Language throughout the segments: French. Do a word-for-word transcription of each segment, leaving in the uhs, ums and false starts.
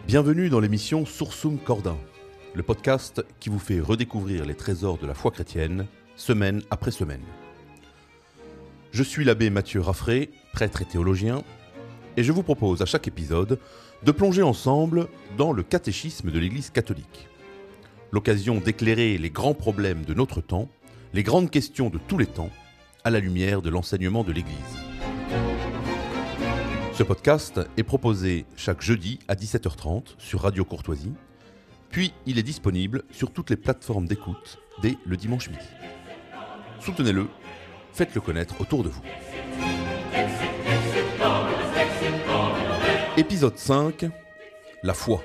Bienvenue dans l'émission Sursum Corda, le podcast qui vous fait redécouvrir les trésors de la foi chrétienne, semaine après semaine. Je suis l'abbé Mathieu Raffray, prêtre et théologien, et je vous propose à chaque épisode de plonger ensemble dans le catéchisme de l'Église catholique. L'occasion d'éclairer les grands problèmes de notre temps, les grandes questions de tous les temps, à la lumière de l'enseignement de l'Église. Ce podcast est proposé chaque jeudi à dix-sept heures trente sur Radio Courtoisie, puis il est disponible sur toutes les plateformes d'écoute dès le dimanche midi. Soutenez-le, faites-le connaître autour de vous. Épisode cinq, la foi.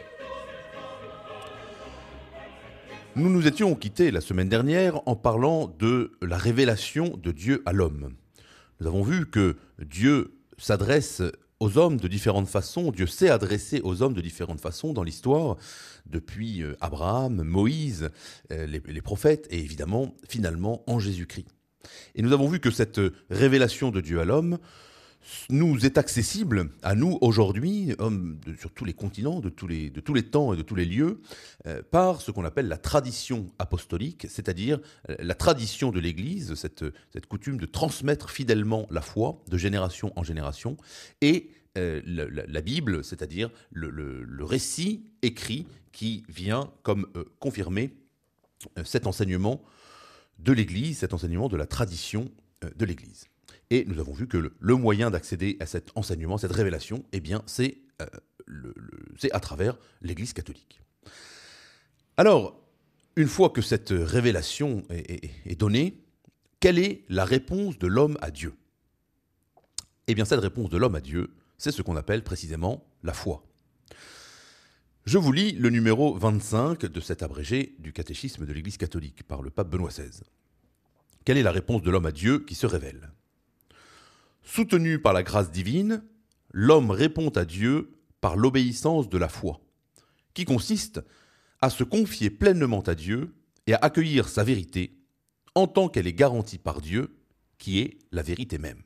Nous nous étions quittés la semaine dernière en parlant de la révélation de Dieu à l'homme. Nous avons vu que Dieu s'adresse aux hommes de différentes façons, Dieu s'est adressé aux hommes de différentes façons dans l'histoire, depuis Abraham, Moïse, les, les prophètes et évidemment, finalement, en Jésus-Christ. Et nous avons vu que cette révélation de Dieu à l'homme nous est accessible à nous aujourd'hui, hommes de, sur tous les continents, de tous les, de tous les temps et de tous les lieux, euh, par ce qu'on appelle la tradition apostolique, c'est-à-dire euh, la tradition de l'Église, cette, cette coutume de transmettre fidèlement la foi de génération en génération, et euh, la, la, la Bible, c'est-à-dire le, le, le récit écrit qui vient comme euh, confirmer euh, cet enseignement de l'Église, cet enseignement de la tradition euh, de l'Église. Et nous avons vu que le, le moyen d'accéder à cet enseignement, cette révélation, eh bien, c'est, euh, le, le, c'est à travers l'Église catholique. Alors, une fois que cette révélation est, est, est donnée, quelle est la réponse de l'homme à Dieu ? Eh bien, cette réponse de l'homme à Dieu, c'est ce qu'on appelle précisément la foi. Je vous lis le numéro vingt-cinq de cet abrégé du catéchisme de l'Église catholique par le pape Benoît seize. Quelle est la réponse de l'homme à Dieu qui se révèle ? Soutenu par la grâce divine, l'homme répond à Dieu par l'obéissance de la foi, qui consiste à se confier pleinement à Dieu et à accueillir sa vérité en tant qu'elle est garantie par Dieu, qui est la vérité même.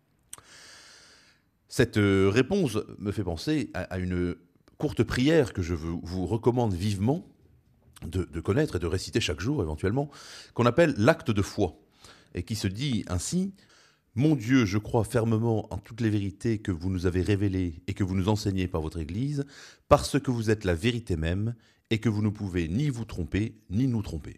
Cette réponse me fait penser à une courte prière que je vous recommande vivement de, de connaître et de réciter chaque jour éventuellement, qu'on appelle l'acte de foi, et qui se dit ainsi: Mon Dieu, je crois fermement en toutes les vérités que vous nous avez révélées et que vous nous enseignez par votre Église, parce que vous êtes la vérité même et que vous ne pouvez ni vous tromper, ni nous tromper.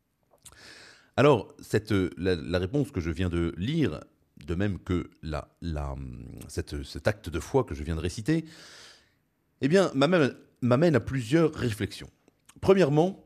Alors, cette, la, la réponse que je viens de lire, de même que la, la, cette, cet acte de foi que je viens de réciter, eh bien, m'amène, m'amène à plusieurs réflexions. Premièrement,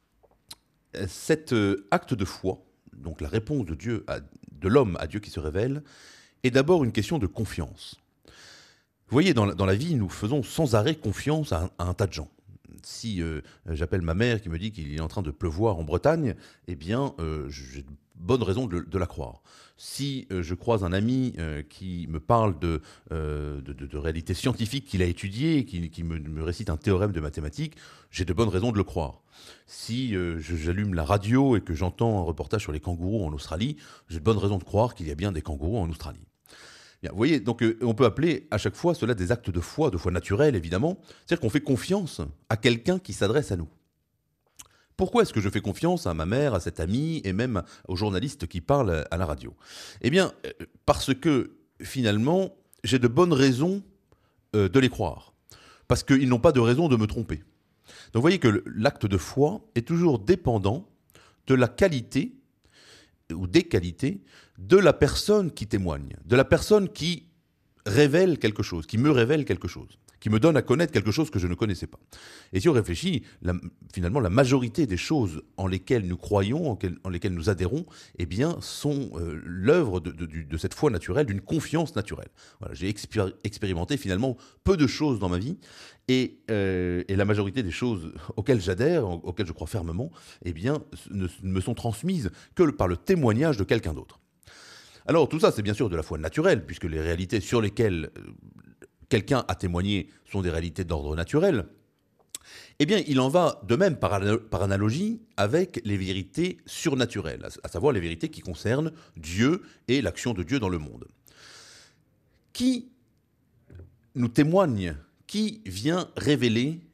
cet acte de foi, donc la réponse de Dieu à, de l'homme à Dieu qui se révèle, est d'abord une question de confiance. Vous voyez, dans la, dans la vie, nous faisons sans arrêt confiance à un, à un tas de gens. Si euh, j'appelle ma mère qui me dit qu'il est en train de pleuvoir en Bretagne, eh bien, euh, j'ai de bonnes raisons de, de la croire. Si euh, je croise un ami euh, qui me parle de, euh, de, de, de réalités scientifiques qu'il a étudiées, qui, qui me, me récite un théorème de mathématiques, j'ai de bonnes raisons de le croire. Si euh, je, j'allume la radio et que j'entends un reportage sur les kangourous en Australie, j'ai de bonnes raisons de croire qu'il y a bien des kangourous en Australie. Bien, vous voyez, donc euh, on peut appeler à chaque fois cela des actes de foi, de foi naturelle évidemment, c'est-à-dire qu'on fait confiance à quelqu'un qui s'adresse à nous. Pourquoi est-ce que je fais confiance à ma mère, à cet ami et même aux journalistes qui parlent à la radio ? Eh bien, parce que finalement, j'ai de bonnes raisons euh, de les croire. Parce qu'ils n'ont pas de raison de me tromper. Donc vous voyez que l'acte de foi est toujours dépendant de la qualité ou des qualités de la personne qui témoigne, de la personne qui révèle quelque chose, qui me révèle quelque chose, qui me donne à connaître quelque chose que je ne connaissais pas. Et si on réfléchit, la, finalement, la majorité des choses en lesquelles nous croyons, en, quel, en lesquelles nous adhérons, eh bien, sont euh, l'œuvre de, de, de, de cette foi naturelle, d'une confiance naturelle. Voilà, j'ai expér- expérimenté finalement peu de choses dans ma vie, et, euh, et la majorité des choses auxquelles j'adhère, auxquelles je crois fermement, eh bien, ne, ne me sont transmises que par le témoignage de quelqu'un d'autre. Alors tout ça, c'est bien sûr de la foi naturelle, puisque les réalités sur lesquelles euh, quelqu'un a témoigné sont des réalités d'ordre naturel. Eh bien, il en va de même par, par analogie avec les vérités surnaturelles, à savoir les vérités qui concernent Dieu et l'action de Dieu dans le monde. Qui nous témoigne, qui vient révéler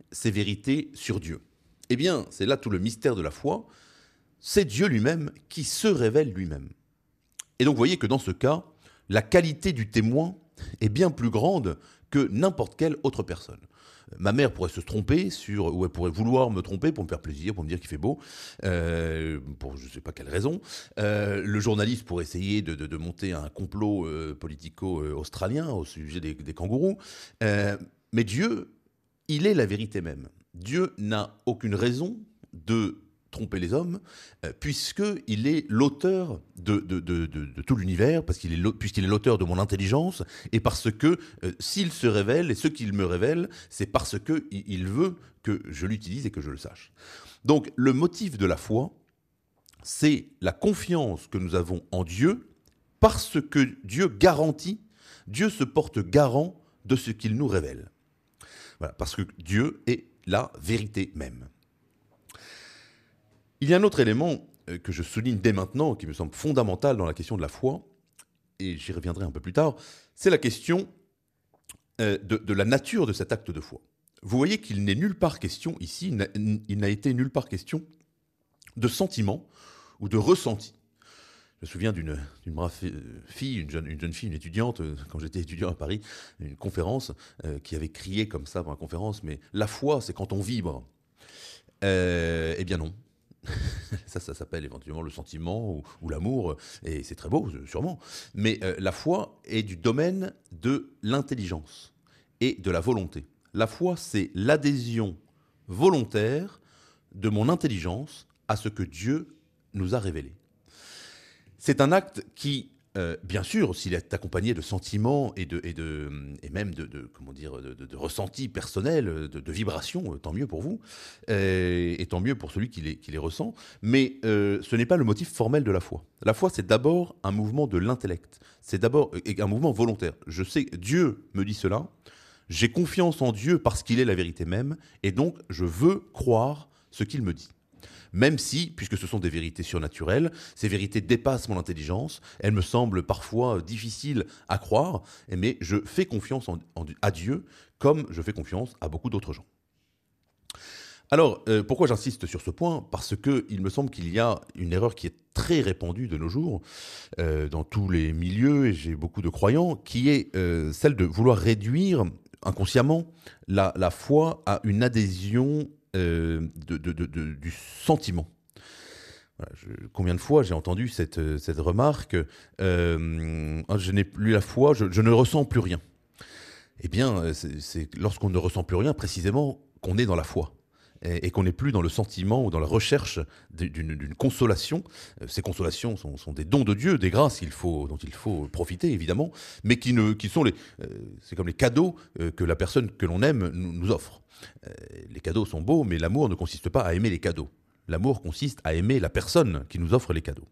ces vérités sur Dieu? Eh bien, c'est là tout le mystère de la foi. C'est Dieu lui-même qui se révèle lui-même. Et donc, vous voyez que dans ce cas, la qualité du témoin est bien plus grande que n'importe quelle autre personne. Ma mère pourrait se tromper sur, ou elle pourrait vouloir me tromper pour me faire plaisir, pour me dire qu'il fait beau, euh, pour je ne sais pas quelle raison. Euh, le journaliste pourrait essayer de, de, de monter un complot euh, politico-australien au sujet des, des kangourous. Euh, mais Dieu, il est la vérité même. Dieu n'a aucune raison de tromper les hommes, euh, puisqu'il est l'auteur de, de, de, de, de tout l'univers, parce qu'il est, puisqu'il est l'auteur de mon intelligence, et parce que euh, s'il se révèle, et ce qu'il me révèle, c'est parce qu'il il veut que je l'utilise et que je le sache. Donc le motif de la foi, c'est la confiance que nous avons en Dieu, parce que Dieu garantit, Dieu se porte garant de ce qu'il nous révèle. Voilà, parce que Dieu est la vérité même. Il y a un autre élément que je souligne dès maintenant, qui me semble fondamental dans la question de la foi, et j'y reviendrai un peu plus tard, c'est la question de, de la nature de cet acte de foi. Vous voyez qu'il n'est nulle part question ici, il n'a, il n'a été nulle part question de sentiment ou de ressenti. Je me souviens d'une, d'une brave fille, une jeune, une jeune fille, une étudiante, quand j'étais étudiant à Paris, une conférence, euh, qui avait crié comme ça pendant la conférence, mais la foi, c'est quand on vibre. Euh, eh bien non. Ça, ça s'appelle éventuellement le sentiment ou, ou l'amour, et c'est très beau, sûrement. Mais euh, la foi est du domaine de l'intelligence et de la volonté. La foi, c'est l'adhésion volontaire de mon intelligence à ce que Dieu nous a révélé. C'est un acte qui, euh, bien sûr, s'il est accompagné de sentiments et, de, et, de, et même de, de, comment dire, de, de, de ressentis personnels, de, de vibrations, tant mieux pour vous, euh, et tant mieux pour celui qui les, qui les ressent, mais euh, ce n'est pas le motif formel de la foi. La foi, c'est d'abord un mouvement de l'intellect, c'est d'abord un mouvement volontaire. Je sais, Dieu me dit cela, j'ai confiance en Dieu parce qu'il est la vérité même, et donc je veux croire ce qu'il me dit. Même si, puisque ce sont des vérités surnaturelles, ces vérités dépassent mon intelligence, elles me semblent parfois difficiles à croire, mais je fais confiance en, en, à Dieu comme je fais confiance à beaucoup d'autres gens. Alors, euh, pourquoi j'insiste sur ce point ? Parce qu'il me semble qu'il y a une erreur qui est très répandue de nos jours, euh, dans tous les milieux, et j'ai beaucoup de croyants, qui est euh, celle de vouloir réduire inconsciemment la, la foi à une adhésion Euh, de, de, de, de, du sentiment. Voilà, je, combien de fois j'ai entendu cette, cette remarque euh, je n'ai plus la foi, je, je ne ressens plus rien. Eh bien, c'est, c'est lorsqu'on ne ressent plus rien, précisément, qu'on est dans la foi. Et, et qu'on n'est plus dans le sentiment ou dans la recherche d'une, d'une consolation. Ces consolations sont, sont des dons de Dieu, des grâces il faut, dont il faut profiter, évidemment, mais qui, ne, qui sont les... Euh, c'est comme les cadeaux euh, que la personne que l'on aime nous, nous offre. Euh, les cadeaux sont beaux, mais l'amour ne consiste pas à aimer les cadeaux. L'amour consiste à aimer la personne qui nous offre les cadeaux.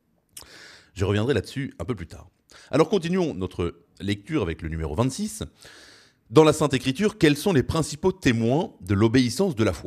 Je reviendrai là-dessus un peu plus tard. Alors continuons notre lecture avec le numéro vingt-six. Dans la Sainte Écriture, quels sont les principaux témoins de l'obéissance de la foi ?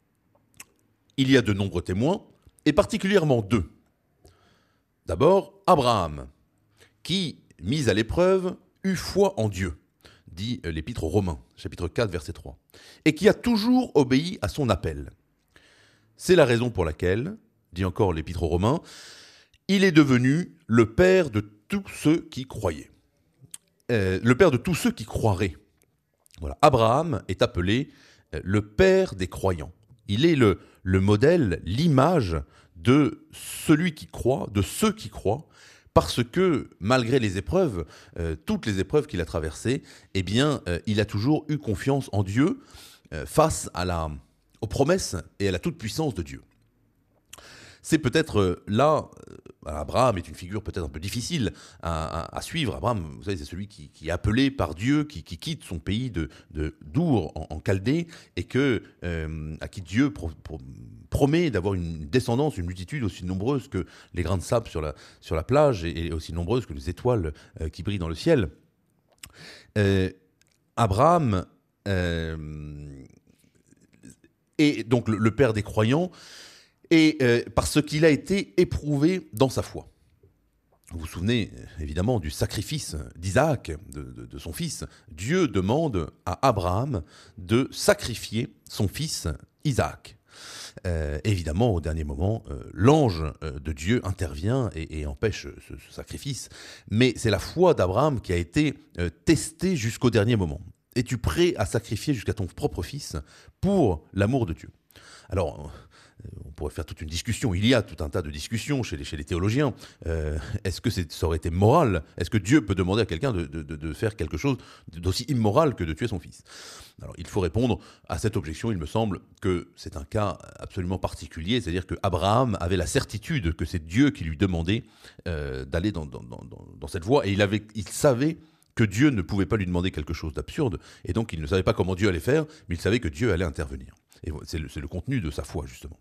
Il y a de nombreux témoins, et particulièrement deux. D'abord, Abraham, qui, mis à l'épreuve, eut foi en Dieu, dit l'Épître aux Romains, chapitre quatre, verset trois, et qui a toujours obéi à son appel. C'est la raison pour laquelle, dit encore l'Épître aux Romains, il est devenu le père de tous ceux qui croyaient. Euh, le père de tous ceux qui croiraient. Voilà. Abraham est appelé euh, le père des croyants. Il est le, le modèle, l'image de celui qui croit, de ceux qui croient, parce que malgré les épreuves, euh, toutes les épreuves qu'il a traversées, eh bien, euh, il a toujours eu confiance en Dieu euh, face à la, aux promesses et à la toute-puissance de Dieu. C'est peut-être là, Abraham est une figure peut-être un peu difficile à, à, à suivre. Abraham, vous savez, c'est celui qui, qui est appelé par Dieu, qui, qui quitte son pays de, de d'Our en, en Chaldée, et que, euh, à qui Dieu pro, pro, promet d'avoir une descendance, une multitude aussi nombreuse que les grains de sable sur la, sur la plage, et, et aussi nombreuse que les étoiles euh, qui brillent dans le ciel. Euh, Abraham euh, est donc le, le père des croyants, et euh, parce qu'il a été éprouvé dans sa foi. Vous vous souvenez évidemment du sacrifice d'Isaac, de, de, de son fils. Dieu demande à Abraham de sacrifier son fils Isaac. Euh, évidemment, au dernier moment, euh, l'ange euh, de Dieu intervient et, et empêche ce, ce sacrifice. Mais c'est la foi d'Abraham qui a été euh, testée jusqu'au dernier moment. Es-tu prêt à sacrifier jusqu'à ton propre fils pour l'amour de Dieu ? Alors, on pourrait faire toute une discussion. Il y a tout un tas de discussions chez les, chez les théologiens. Euh, est-ce que c'est, ça aurait été moral ? Est-ce que Dieu peut demander à quelqu'un de, de, de faire quelque chose d'aussi immoral que de tuer son fils ? Alors, il faut répondre à cette objection. Il me semble que c'est un cas absolument particulier. C'est-à-dire qu'Abraham avait la certitude que c'est Dieu qui lui demandait euh, d'aller dans, dans, dans, dans cette voie. Et il, avait, il savait que Dieu ne pouvait pas lui demander quelque chose d'absurde. Et donc, il ne savait pas comment Dieu allait faire, mais il savait que Dieu allait intervenir. Et c'est le, c'est le contenu de sa foi, justement.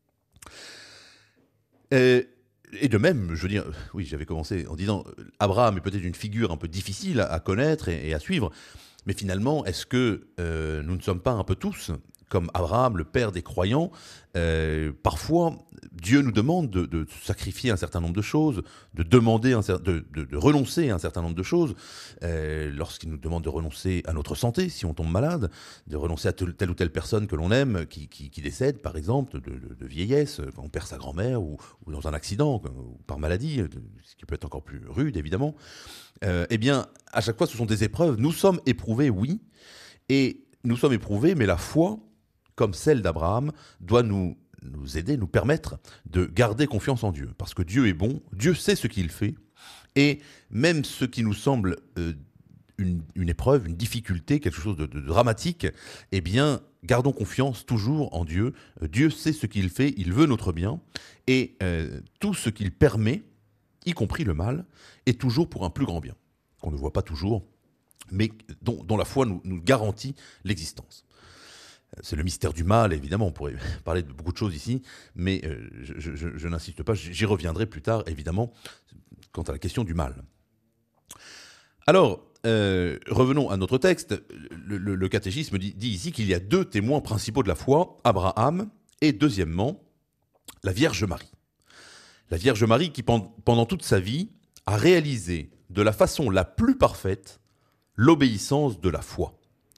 Et, et de même, je veux dire, oui, j'avais commencé en disant, Abraham est peut-être une figure un peu difficile à, à connaître et, et à suivre, mais finalement, est-ce que euh, nous ne sommes pas un peu tous, comme Abraham, le père des croyants, euh, parfois, Dieu nous demande de, de sacrifier un certain nombre de choses, de demander, un, de, de, de renoncer à un certain nombre de choses, euh, lorsqu'il nous demande de renoncer à notre santé, si on tombe malade, de renoncer à telle ou telle personne que l'on aime, qui, qui, qui décède, par exemple, de, de, de vieillesse, quand on perd sa grand-mère, ou, ou dans un accident, ou par maladie, ce qui peut être encore plus rude, évidemment. Euh, eh bien, à chaque fois, ce sont des épreuves. Nous sommes éprouvés, oui, et nous sommes éprouvés, mais la foi, comme celle d'Abraham, doit nous, nous aider, nous permettre de garder confiance en Dieu. Parce que Dieu est bon, Dieu sait ce qu'il fait, et même ce qui nous semble euh, une, une épreuve, une difficulté, quelque chose de, de dramatique, eh bien, gardons confiance toujours en Dieu. Euh, Dieu sait ce qu'il fait, il veut notre bien, et euh, tout ce qu'il permet, y compris le mal, est toujours pour un plus grand bien, qu'on ne voit pas toujours, mais dont, dont la foi nous, nous garantit l'existence. C'est le mystère du mal, évidemment, on pourrait parler de beaucoup de choses ici, mais euh, je, je, je n'insiste pas, j'y reviendrai plus tard, évidemment, quant à la question du mal. Alors, euh, revenons à notre texte. Le, le, le catéchisme dit, dit ici qu'il y a deux témoins principaux de la foi, Abraham et, deuxièmement, la Vierge Marie. La Vierge Marie qui, pendant toute sa vie, a réalisé de la façon la plus parfaite l'obéissance de la foi.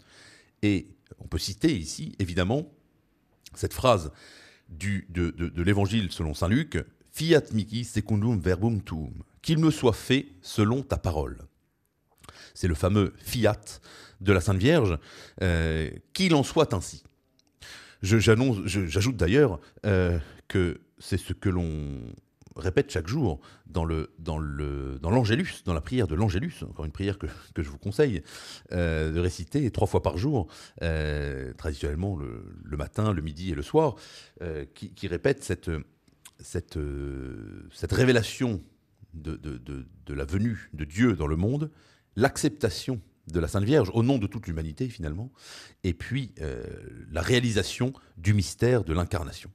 Et on peut citer ici, évidemment, cette phrase du, de, de, de l'Évangile selon saint Luc, « Fiat mihi secundum verbum tuum », qu'il me soit fait selon ta parole. C'est le fameux « fiat » de la Sainte Vierge, euh, qu'il en soit ainsi. Je, j'annonce, je, j'ajoute d'ailleurs euh, que c'est ce que l'on répète chaque jour dans, le, dans, le, dans l'Angélus, dans la prière de l'Angélus, encore une prière que, que je vous conseille euh, de réciter trois fois par jour, euh, traditionnellement le, le matin, le midi et le soir, euh, qui, qui répète cette, cette, euh, cette révélation de, de, de, de la venue de Dieu dans le monde, l'acceptation de la Sainte Vierge au nom de toute l'humanité finalement, et puis euh, la réalisation du mystère de l'incarnation.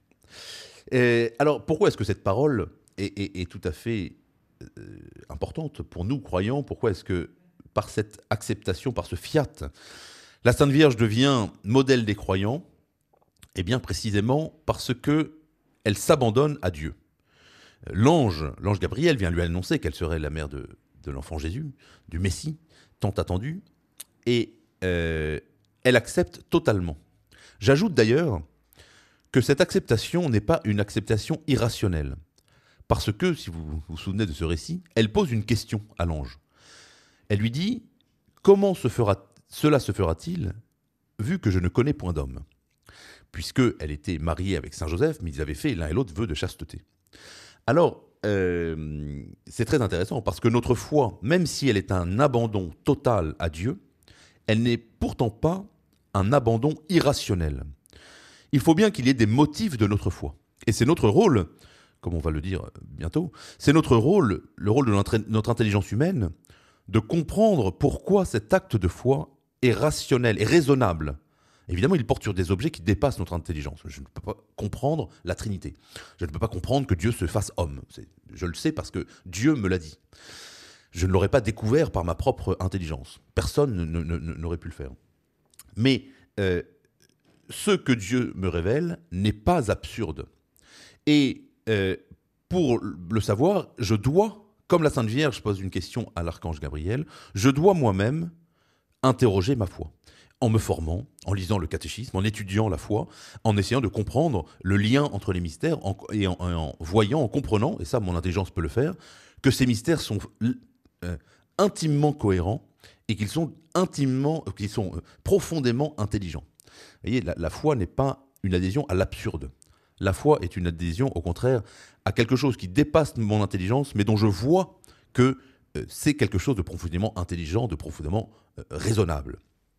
Et alors pourquoi est-ce que cette parole est, est, est tout à fait euh, importante pour nous croyants? Pourquoi est-ce que par cette acceptation, par ce fiat, la Sainte Vierge devient modèle des croyants? Eh bien précisément parce que elle s'abandonne à Dieu. L'ange, l'ange Gabriel vient lui annoncer qu'elle serait la mère de, de l'enfant Jésus, du Messie, tant attendu, et euh, elle accepte totalement. J'ajoute d'ailleurs que cette acceptation n'est pas une acceptation irrationnelle, parce que, si vous vous souvenez de ce récit, elle pose une question à l'ange. Elle lui dit « Comment se fera, cela se fera-t-il, vu que je ne connais point d'homme ?» Puisqu'elle était mariée avec Saint Joseph, mais ils avaient fait l'un et l'autre vœu de chasteté. Alors, euh, c'est très intéressant parce que notre foi, même si elle est un abandon total à Dieu, elle n'est pourtant pas un abandon irrationnel. Il faut bien qu'il y ait des motifs de notre foi. Et c'est notre rôle, comme on va le dire bientôt, c'est notre rôle, le rôle de notre, notre intelligence humaine, de comprendre pourquoi cet acte de foi est rationnel et raisonnable. Évidemment, il porte sur des objets qui dépassent notre intelligence. Je ne peux pas comprendre la Trinité. Je ne peux pas comprendre que Dieu se fasse homme. C'est, je le sais parce que Dieu me l'a dit. Je ne l'aurais pas découvert par ma propre intelligence. Personne ne, ne, ne, n'aurait pu le faire. Mais euh, ce que Dieu me révèle n'est pas absurde. Et euh, pour le savoir, je dois comme la Sainte Vierge pose une question à l'archange Gabriel, je dois moi-même interroger ma foi, en me formant, en lisant le catéchisme, en étudiant la foi, en essayant de comprendre le lien entre les mystères en, et en, en voyant, en comprenant, et ça mon intelligence peut le faire, que ces mystères sont euh, intimement cohérents et qu'ils sont intimement, qu'ils sont euh, profondément intelligents. Vous voyez, la, la foi n'est pas une adhésion à l'absurde. La foi est une adhésion, au contraire, à quelque chose qui dépasse mon intelligence, mais dont je vois que euh, c'est quelque chose de profondément intelligent, de profondément euh, raisonnable.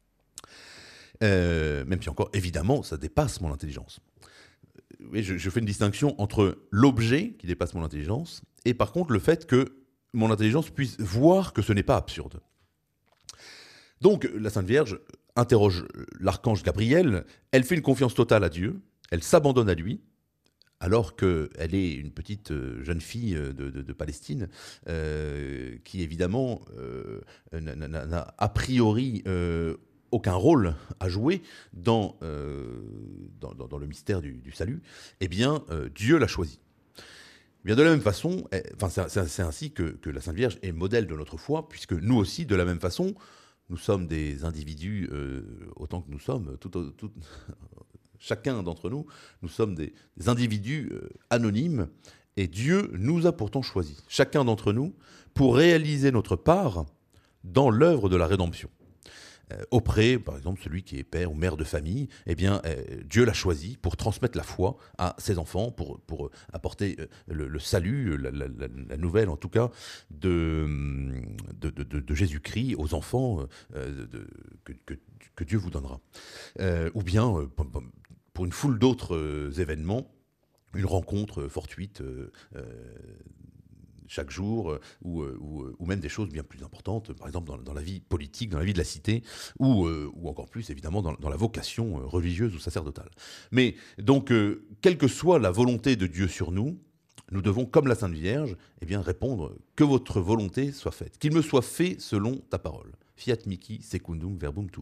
Euh, même si encore, évidemment, ça dépasse mon intelligence. Oui, je, je fais une distinction entre l'objet qui dépasse mon intelligence et par contre le fait que mon intelligence puisse voir que ce n'est pas absurde. Donc la Sainte Vierge interroge l'archange Gabriel, elle fait une confiance totale à Dieu, elle s'abandonne à lui, alors qu'elle est une petite jeune fille de, de, de Palestine, euh, qui évidemment euh, n'a, n'a, n'a a priori euh, aucun rôle à jouer dans, euh, dans, dans, dans le mystère du, du salut, eh bien euh, Dieu l'a choisi. Eh bien de la même façon, eh, enfin, c'est, c'est ainsi que, que la Sainte Vierge est modèle de notre foi, puisque nous aussi, de la même façon, nous sommes des individus, euh, autant que nous sommes, tout, tout, chacun d'entre nous, nous sommes des, des individus euh, anonymes, et Dieu nous a pourtant choisis, chacun d'entre nous, pour réaliser notre part dans l'œuvre de la rédemption. Euh, auprès, par exemple, celui qui est père ou mère de famille, eh bien, euh, Dieu l'a choisi pour transmettre la foi à ses enfants, pour, pour apporter euh, le, le salut, la, la, la nouvelle en tout cas, de, de, de, de Jésus-Christ aux enfants euh, de, que, que, que Dieu vous donnera. Euh, ou bien, euh, pour une foule d'autres euh, événements, une rencontre fortuite euh, euh, chaque jour, ou, ou, ou même des choses bien plus importantes, par exemple dans, dans la vie politique, dans la vie de la cité, ou, euh, ou encore plus évidemment dans, dans la vocation religieuse ou sacerdotale. Mais donc, euh, quelle que soit la volonté de Dieu sur nous, nous devons, comme la Sainte Vierge, eh bien, répondre « Que votre volonté soit faite, qu'il me soit fait selon ta parole. Fiat mihi secundum verbum tuum ».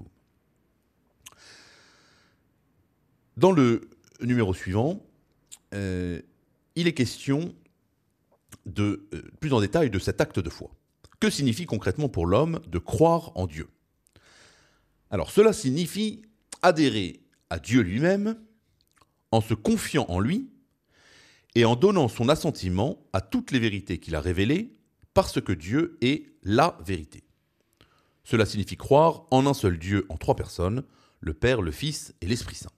Dans le numéro suivant, euh, il est question de, euh, plus en détail de cet acte de foi. Que signifie concrètement pour l'homme de croire en Dieu ? Alors cela signifie adhérer à Dieu lui-même en se confiant en lui et en donnant son assentiment à toutes les vérités qu'il a révélées parce que Dieu est la vérité. Cela signifie croire en un seul Dieu en trois personnes, le Père, le Fils et l'Esprit Saint.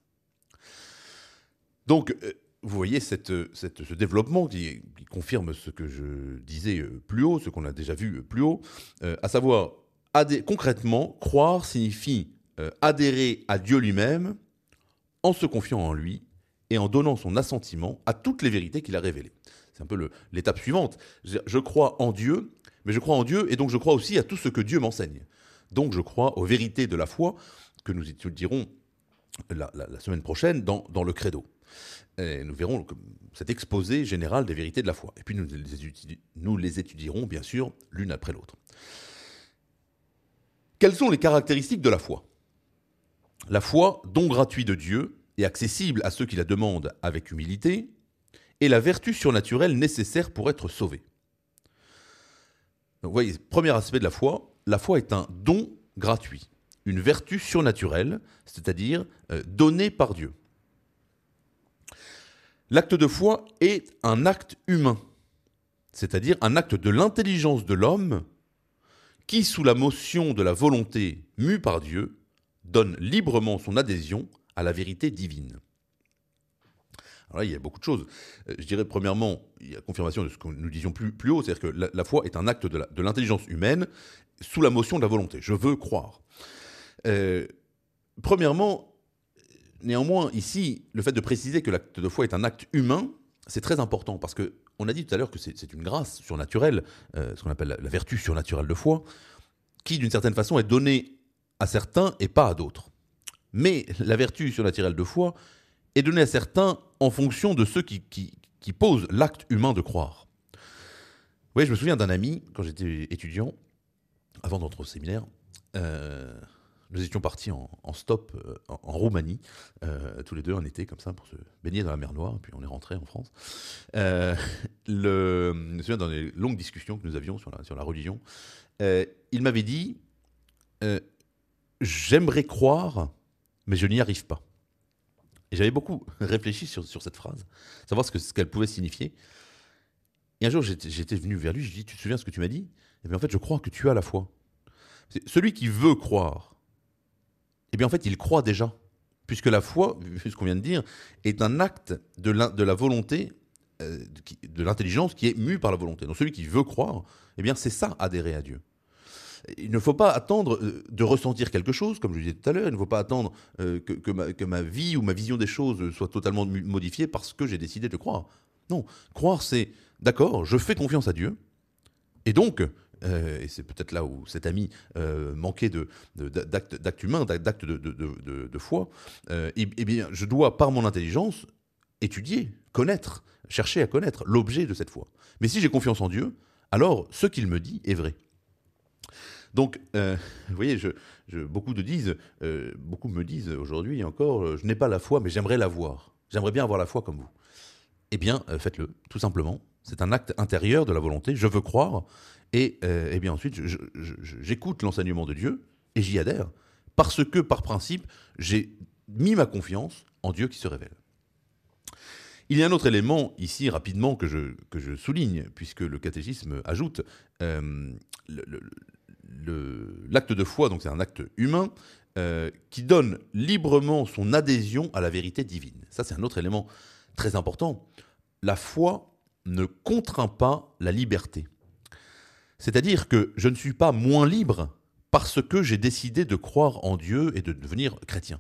Donc, euh, vous voyez cette, cette, ce développement qui, qui confirme ce que je disais plus haut, ce qu'on a déjà vu plus haut, euh, à savoir, adhé- concrètement, croire signifie euh, adhérer à Dieu lui-même en se confiant en lui et en donnant son assentiment à toutes les vérités qu'il a révélées. C'est un peu le, l'étape suivante. Je, je crois en Dieu, mais je crois en Dieu et donc je crois aussi à tout ce que Dieu m'enseigne. Donc je crois aux vérités de la foi que nous étudierons la, la, la semaine prochaine dans, dans le Credo. Et nous verrons cet exposé général des vérités de la foi. Et puis nous les, étudi- nous les étudierons, bien sûr, l'une après l'autre. Quelles sont les caractéristiques de la foi ? La foi, don gratuit de Dieu, et accessible à ceux qui la demandent avec humilité, est la vertu surnaturelle nécessaire pour être sauvé. Donc, vous voyez, premier aspect de la foi, la foi est un don gratuit, une vertu surnaturelle, c'est-à-dire euh, donnée par Dieu. L'acte de foi est un acte humain, c'est-à-dire un acte de l'intelligence de l'homme qui, sous la motion de la volonté mue par Dieu, donne librement son adhésion à la vérité divine. Alors là, il y a beaucoup de choses. Je dirais premièrement, il y a confirmation de ce que nous disions plus, plus haut, c'est-à-dire que la, la foi est un acte de, la, de l'intelligence humaine sous la motion de la volonté. Je veux croire. Euh, premièrement, néanmoins, ici, le fait de préciser que l'acte de foi est un acte humain, c'est très important parce qu'on a dit tout à l'heure que c'est, c'est une grâce surnaturelle, euh, ce qu'on appelle la, la vertu surnaturelle de foi, qui d'une certaine façon est donnée à certains et pas à d'autres. Mais la vertu surnaturelle de foi est donnée à certains en fonction de ceux qui, qui, qui posent l'acte humain de croire. Vous voyez, je me souviens d'un ami, quand j'étais étudiant, avant d'entrer au séminaire, euh, Nous étions partis en, en stop euh, en, en Roumanie, euh, tous les deux un été comme ça, pour se baigner dans la mer Noire, et puis on est rentré en France. Euh, le, je me souviens dans les longues discussions que nous avions sur la, sur la religion, euh, il m'avait dit euh, j'aimerais croire, mais je n'y arrive pas. Et j'avais beaucoup réfléchi sur, sur cette phrase, savoir ce, que, ce qu'elle pouvait signifier. Et un jour, j'étais, j'étais venu vers lui, je lui ai dit, tu te souviens ce que tu m'as dit? Eh bien, en fait, je crois que tu as la foi. C'est celui qui veut croire, eh bien, en fait, il croit déjà. Puisque la foi, vu ce qu'on vient de dire, est un acte de la, de la volonté, euh, de l'intelligence qui est mue par la volonté. Donc, celui qui veut croire, eh bien, c'est ça, adhérer à Dieu. Il ne faut pas attendre de ressentir quelque chose, comme je le disais tout à l'heure. Il ne faut pas attendre euh, que, que, ma, que ma vie ou ma vision des choses soit totalement modifiée parce que j'ai décidé de croire. Non, croire, c'est d'accord, je fais confiance à Dieu. Et donc, euh, et c'est peut-être là où cet ami euh, manquait de, de, d'actes, d'actes humains, d'actes de, de, de, de foi, euh, et, et bien, je dois, par mon intelligence, étudier, connaître, chercher à connaître l'objet de cette foi. Mais si j'ai confiance en Dieu, alors ce qu'il me dit est vrai. Donc, euh, vous voyez, je, je, beaucoup, de disent, euh, beaucoup me disent aujourd'hui encore, euh, je n'ai pas la foi, mais j'aimerais l'avoir. J'aimerais bien avoir la foi comme vous. Eh bien, euh, faites-le, tout simplement. C'est un acte intérieur de la volonté. Je veux croire. Et euh, eh bien ensuite, je, je, je, j'écoute l'enseignement de Dieu et j'y adhère. Parce que, par principe, j'ai mis ma confiance en Dieu qui se révèle. Il y a un autre élément ici, rapidement, que je, que je souligne, puisque le catéchisme ajoute euh, le, le, le, l'acte de foi, donc c'est un acte humain, euh, qui donne librement son adhésion à la vérité divine. Ça, c'est un autre élément très important. La foi ne contraint pas la liberté. C'est-à-dire que je ne suis pas moins libre parce que j'ai décidé de croire en Dieu et de devenir chrétien.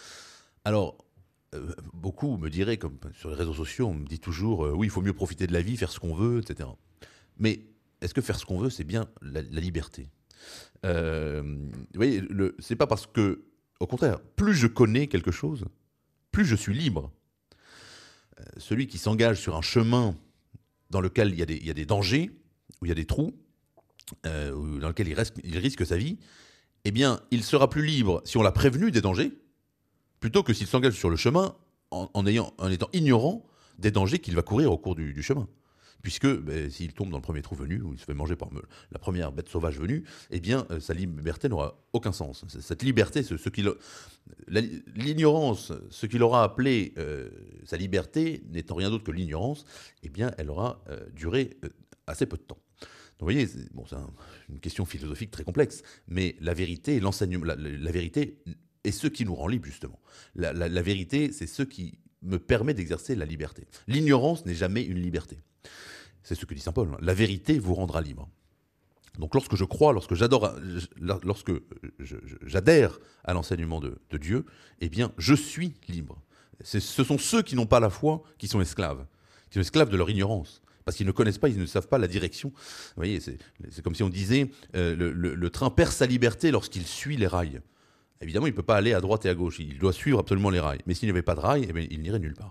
Alors, euh, beaucoup me diraient, comme sur les réseaux sociaux, on me dit toujours euh, « oui, il faut mieux profiter de la vie, faire ce qu'on veut, et cetera » Mais est-ce que faire ce qu'on veut, c'est bien la, la liberté? euh, Vous voyez, le, c'est pas parce que, au contraire, plus je connais quelque chose, plus je suis libre. Euh, celui qui s'engage sur un chemin dans lequel il y a des, il y a des dangers, où il y a des trous, euh, dans lequel il, reste, il risque sa vie, eh bien, il sera plus libre si on l'a prévenu des dangers, plutôt que s'il s'engage sur le chemin en, en, ayant, en étant ignorant des dangers qu'il va courir au cours du, du chemin. Puisque ben, s'il tombe dans le premier trou venu, ou il se fait manger par la première bête sauvage venue, eh bien, euh, sa liberté n'aura aucun sens. Cette liberté, ce, ce qu'il, la, l'ignorance, ce qu'il aura appelé euh, sa liberté, n'étant rien d'autre que l'ignorance, eh bien, elle aura euh, duré euh, assez peu de temps. Donc, vous voyez, c'est, bon, c'est un, une question philosophique très complexe, mais la vérité, l'enseignement, la, la, la vérité est ce qui nous rend libres, justement. La, la, la vérité, c'est ce qui me permet d'exercer la liberté. L'ignorance n'est jamais une liberté. C'est ce que dit saint Paul. La vérité vous rendra libre. Donc lorsque je crois, lorsque j'adore, lorsque j'adhère à l'enseignement de, de Dieu, eh bien, je suis libre. C'est, ce sont ceux qui n'ont pas la foi qui sont esclaves, qui sont esclaves de leur ignorance. Parce qu'ils ne connaissent pas, ils ne savent pas la direction. Vous voyez, c'est, c'est comme si on disait euh, le, le, le train perd sa liberté lorsqu'il suit les rails. Évidemment, il ne peut pas aller à droite et à gauche. Il doit suivre absolument les rails. Mais s'il n'y avait pas de rails, eh bien, il n'irait nulle part.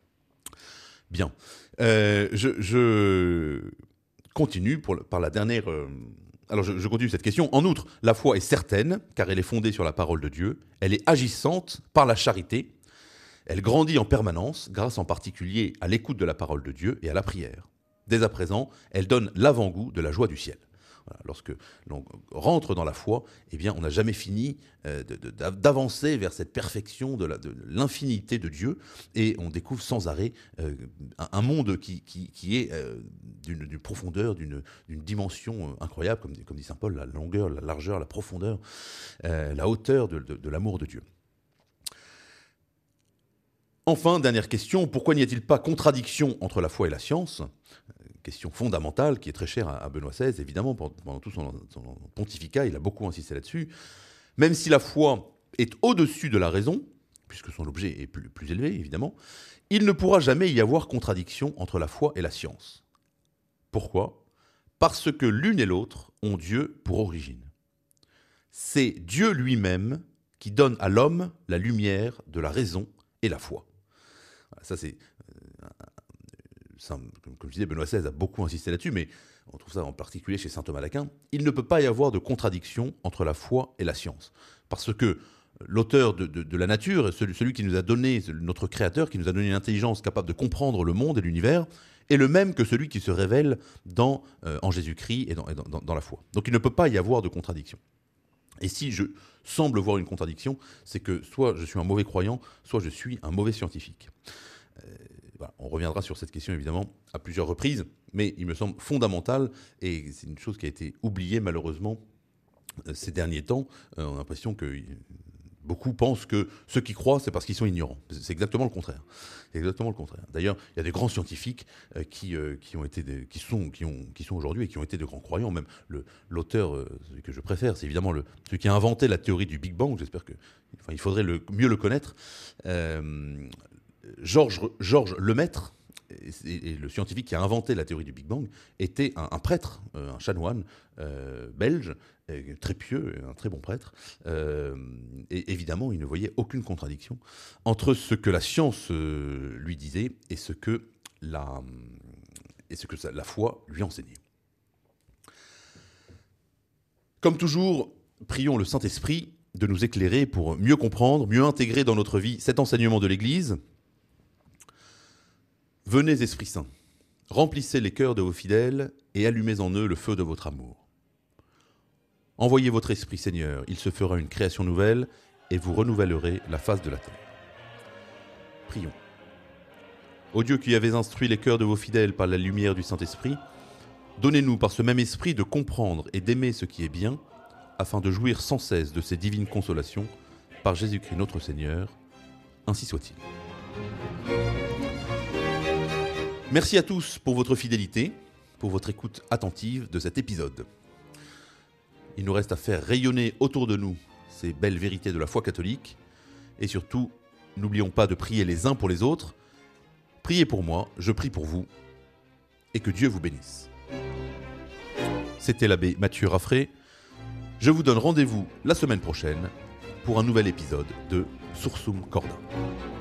Bien. Euh, je, je continue pour, par la dernière... Euh, alors, je, je continue cette question. En outre, la foi est certaine, car elle est fondée sur la parole de Dieu. Elle est agissante par la charité. Elle grandit en permanence, grâce en particulier à l'écoute de la parole de Dieu et à la prière. Dès à présent, elle donne l'avant-goût de la joie du ciel. Voilà, lorsque l'on rentre dans la foi, eh bien, on n'a jamais fini euh, de, de, d'avancer vers cette perfection de, la, de l'infinité de Dieu, et on découvre sans arrêt euh, un, un monde qui, qui, qui est euh, d'une, d'une profondeur, d'une, d'une dimension incroyable, comme, comme dit saint Paul, la longueur, la largeur, la profondeur, euh, la hauteur de, de, de l'amour de Dieu. Enfin, dernière question, pourquoi n'y a-t-il pas contradiction entre la foi et la science ? Question fondamentale qui est très chère à Benoît seize, évidemment, pendant tout son, son pontificat, il a beaucoup insisté là-dessus. Même si la foi est au-dessus de la raison, puisque son objet est plus, plus élevé, évidemment, il ne pourra jamais y avoir contradiction entre la foi et la science. Pourquoi ? Parce que l'une et l'autre ont Dieu pour origine. C'est Dieu lui-même qui donne à l'homme la lumière de la raison et la foi. Ça, c'est, euh, ça, comme je disais, Benoît seize a beaucoup insisté là-dessus, mais on trouve ça en particulier chez saint Thomas d'Aquin. Il ne peut pas y avoir de contradiction entre la foi et la science. Parce que l'auteur de, de, de la nature, celui, celui qui nous a donné, notre créateur, qui nous a donné une intelligence capable de comprendre le monde et l'univers, est le même que celui qui se révèle dans, euh, en Jésus-Christ et, dans, et dans, dans, dans la foi. Donc il ne peut pas y avoir de contradiction. Et si je semble voir une contradiction, c'est que soit je suis un mauvais croyant, soit je suis un mauvais scientifique. Euh, voilà, on reviendra sur cette question évidemment à plusieurs reprises, mais il me semble fondamental, et c'est une chose qui a été oubliée malheureusement euh, ces derniers temps. Euh, on a l'impression que beaucoup pensent que ceux qui croient, c'est parce qu'ils sont ignorants. C'est exactement le contraire. C'est exactement le contraire. D'ailleurs, il y a des grands scientifiques euh, qui, euh, qui ont été, des, qui sont, qui ont, qui sont aujourd'hui et qui ont été de grands croyants. Même le, l'auteur, euh, celui que je préfère, c'est évidemment le, celui qui a inventé la théorie du Big Bang. J'espère que, enfin, il faudrait le, mieux le connaître. Euh, Georges, Georges Lemaître, et, et le scientifique qui a inventé la théorie du Big Bang, était un, un prêtre, euh, un chanoine euh, belge, euh, très pieux, un très bon prêtre. Euh, et évidemment, il ne voyait aucune contradiction entre ce que la science euh, lui disait et ce que la, et ce que la foi lui enseignait. Comme toujours, prions le Saint-Esprit de nous éclairer pour mieux comprendre, mieux intégrer dans notre vie cet enseignement de l'Église. Venez, Esprit Saint, remplissez les cœurs de vos fidèles et allumez en eux le feu de votre amour. Envoyez votre Esprit, Seigneur, il se fera une création nouvelle et vous renouvellerez la face de la terre. Prions. Ô Dieu qui avez instruit les cœurs de vos fidèles par la lumière du Saint-Esprit, donnez-nous par ce même Esprit de comprendre et d'aimer ce qui est bien, afin de jouir sans cesse de ces divines consolations, par Jésus-Christ notre Seigneur. Ainsi soit-il. Merci à tous pour votre fidélité, pour votre écoute attentive de cet épisode. Il nous reste à faire rayonner autour de nous ces belles vérités de la foi catholique. Et surtout, n'oublions pas de prier les uns pour les autres. Priez pour moi, je prie pour vous. Et que Dieu vous bénisse. C'était l'abbé Mathieu Raffray. Je vous donne rendez-vous la semaine prochaine pour un nouvel épisode de Sursum Corda.